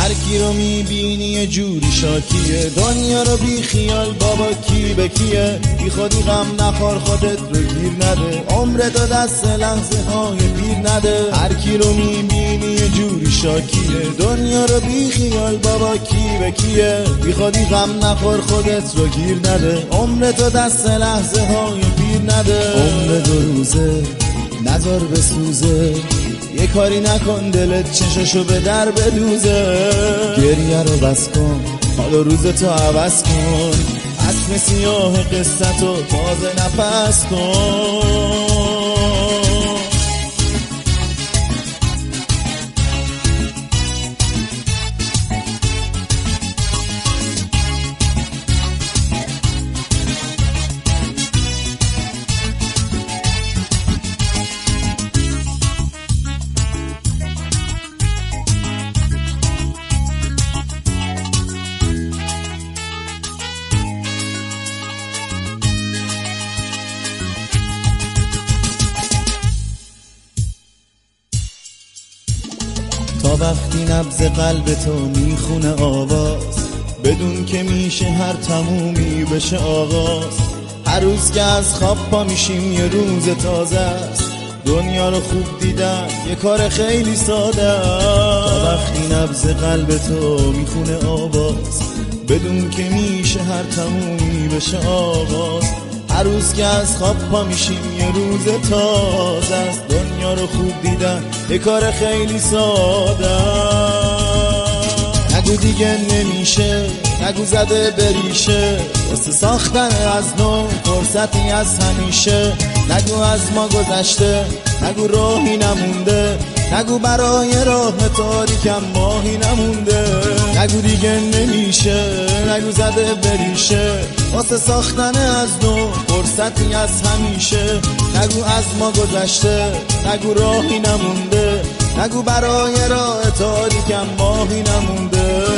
هر کی رو میبینی یه جوری شاکیه، دنیا رو بی خیال بابا کی به کیه. بی خودی غم نخور خودت رو گیر نده، عمرتو دست لحظه های پیر نده. هر کی رو میبینی یه جوری شاکیه، دنیا رو بی خیال بابا کی به کیه. بی خودی غم نخور خودت رو گیر نده، عمرتو دست لحظه های پیر نده. عمر دو روزه نذار بسوزه، یه کاری نکن دلت چششو به در بدوزه. گریه رو بس کن حال روزتو عوض کن، اسم سیاه قصتو تازه نفس کن. تا وقتی نبض قلب تو میخونه آواز، بدون که میشه هر تمومی بشه آغاز. هر روز که از خواب پا میشیم یه روز تازه است، دنیا رو خوب دیدن یه کار خیلی ساده است. تا وقتی نبض قلب تو میخونه آواز، بدون که میشه هر تمومی بشه آغاز. هر روز که از خواب پا میشیم یه روز تازه است، دنیا رو خوب دیدن یه کار خیلی ساده است. نگو دیگه نمیشه، نگو زده بریشه، واسه ساختن از نو فرصتی از همیشه. نگو از ما گذشته، نگو راهی نمونده، نگو برای راه تاریکم ماهی نمونده. نگو دیگه نمیشه، نگو زده بریشه، واسه ساختن از نو فرصتی از همیشه. نگو از ما گذشته، نگو راهی نمونده، نگو برای راه تاریکم ماهی نمونده.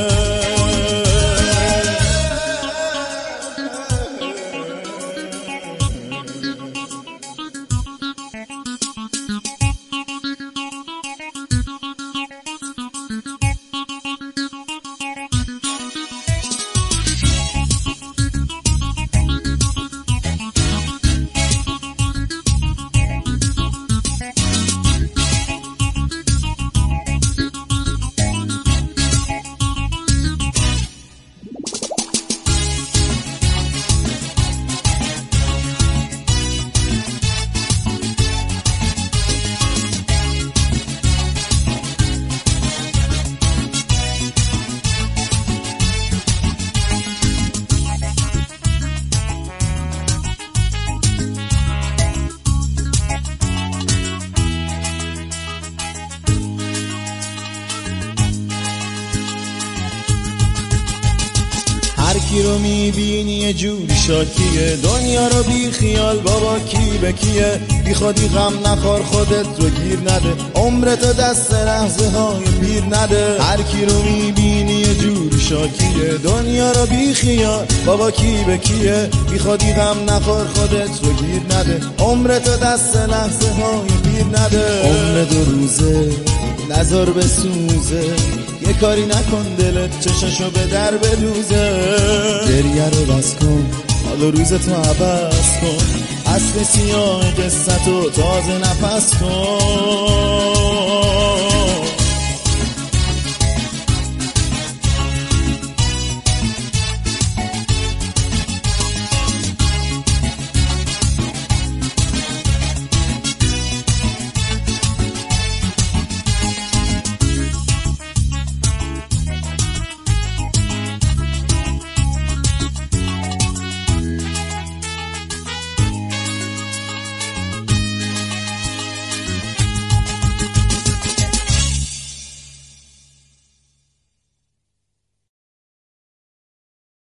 هر کی رو میبینی یه جوری شاکیه، دنیا رو بی خیال بابا کی به کیه. بی خودی غم نخور خودت رو گیر نده، عمرتو دست لحظه های پیر نده. هر کی رو میبینی یه جوری شاکیه، دنیا رو بی خیال بابا کی به کیه. بی خودی غم نخور خودت رو گیر نده، عمرتو دست لحظه های پیر نده. عمر دو روزه نذار بسوزه، یه کاری نکن دلت چششو به در بدوزه. گریه رو بس کن حال روزتو عوض کن، اصل سیاه قصتو تازه نفس کن.